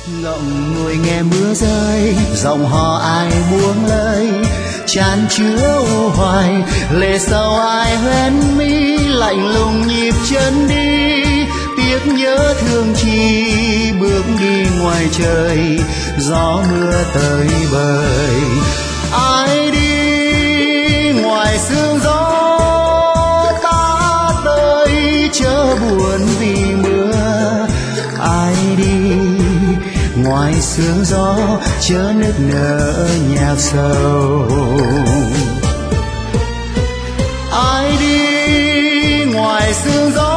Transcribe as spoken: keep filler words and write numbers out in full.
ngậm ngùi nghe mưa rơi, giọng hò ai buông lời, chan chứa u hoài, lệ sầu ai hoen mi, lạnh lùng nhịp chân đi, tiếc nhớ thương chi, bước đi ngoài trời, gió mưa tới bời. Ai đi ngoài sương gió ta tới, chớ buồn vì mưa. Ai đi ngoài sương gió, chớ nức nở nhạc sầu. Ai đi ngoài sương gió